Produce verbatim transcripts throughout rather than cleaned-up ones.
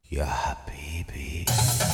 يا حبيبي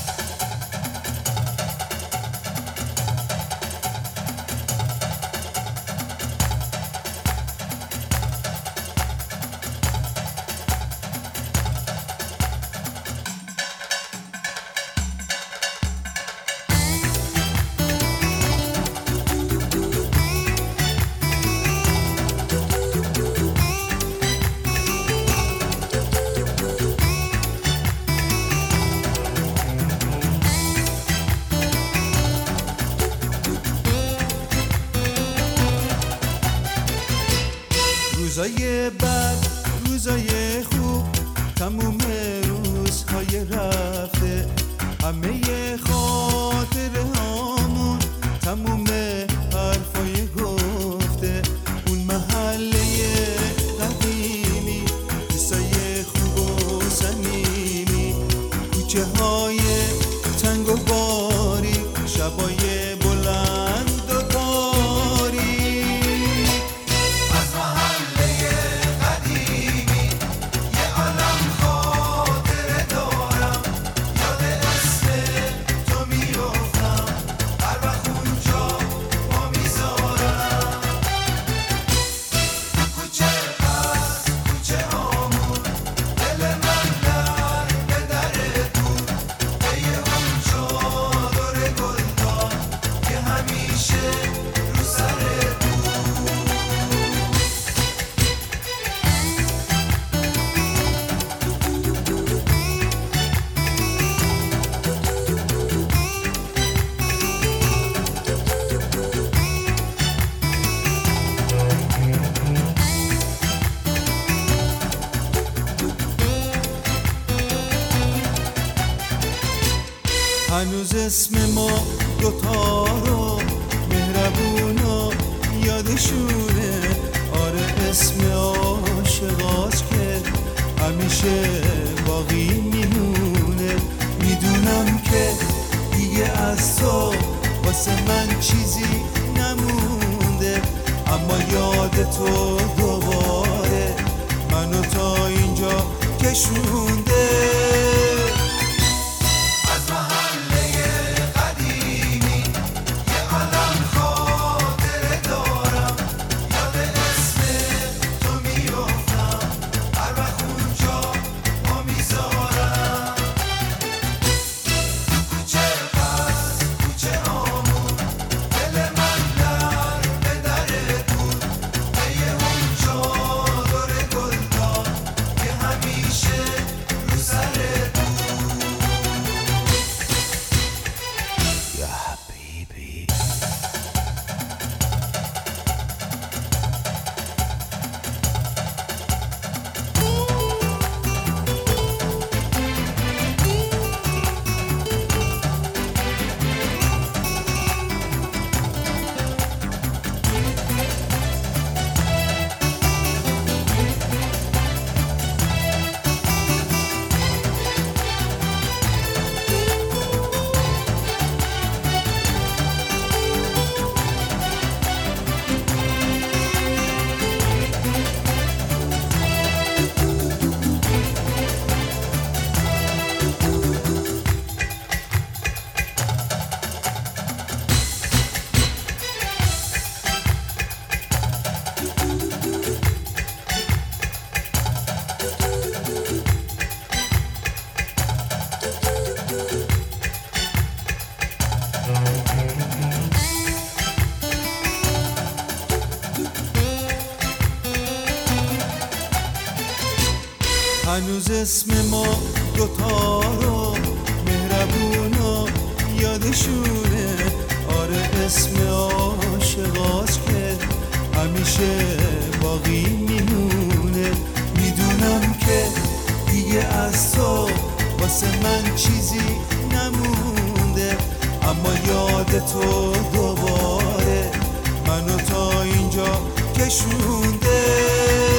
روزای بد روزای خوب تموم روزهای رفته همه خاطره هامون تموم حرفای گفته اون محله قدیمی روزای خوب و صمیمی کوچه های تنگ و باریک شبای بلند و هنوز اسم ما دوتا رو مهربونا یادشونه آره اسم عاشقاست که همیشه باقی میمونه میدونم که دیگه از تو واسه من چیزی نمونده اما یاد تو دوباره منو تا اینجا کشونده هنوز اسم ما دوتا رو مهربونا یادشونه آره اسم عاشقاست که همیشه باقی میمونه میدونم که دیگه از تو واسه من چیزی نمونده اما یاد تو دوباره منو تا اینجا کشونده